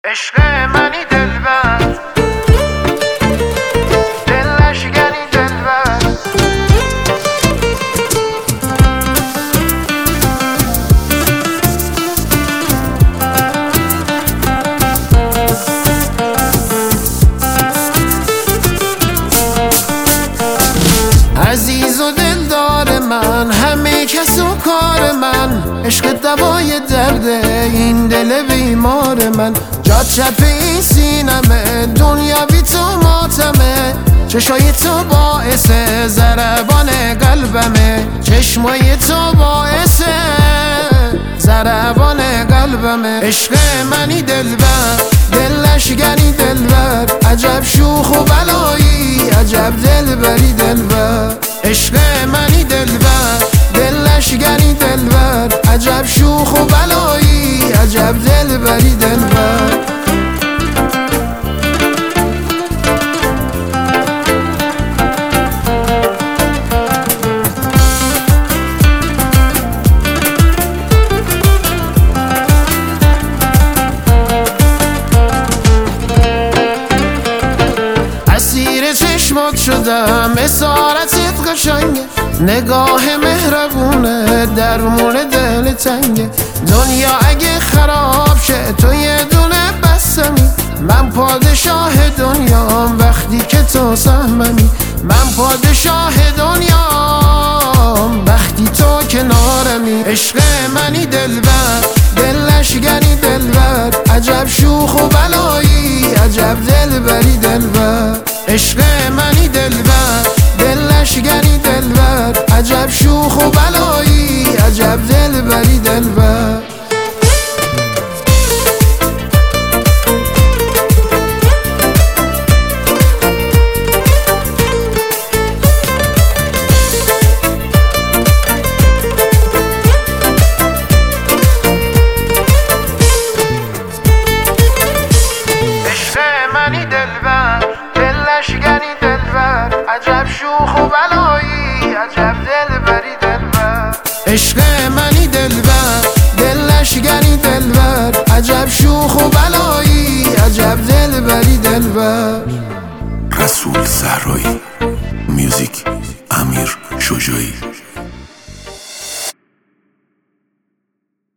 عشق منی دلبر، دلشگنی دلبر. عزیز و دلدار من، همه کس و کار من، عشق دوای درده این دل بیمار من. جاد چپ این سینمه، دنیا بی تو ماتمه، چشای تو باعث ضربان قلبمه، چشمای تو باعث ضربان قلبمه. عشق منی دلبر، دلشگنی دلبر، عجب شوخ و بلایی، عجب دلبری دلبر. عشق منی دلبر، دلشگنی دلبر، عجب شوخ و بلایی، عجب دلبری دلبر. اسیر چشمات شدم، اسارتت قشنگه، نگاه مهربونه، درمون دل تنگه. دنیا اگه خراب شه تو یه دونه بسمی، من پادشاه دنیام وقتی که تو سهممی. من پادشاه دنیام وقتی تو کنارمی. عشق منی دلبر، دلشگنی دلبر، عجب شوخ و بلایی، عجب دلبری دلبر. عشق منی دلبر، دلشگنی دلبر، عجب شوخ و بلایی، عجب دلبری دلبر. منی دلبر، دلشگنی دلبر، عجب شوخ و بلایی، عجب دلبری دلبر. عشق منی دلبر، دلشگنی دلبر، عجب شوخ و بلایی، عجب دلبری دلبر. رسول صحرایی، میوزیک امیر شجاعی.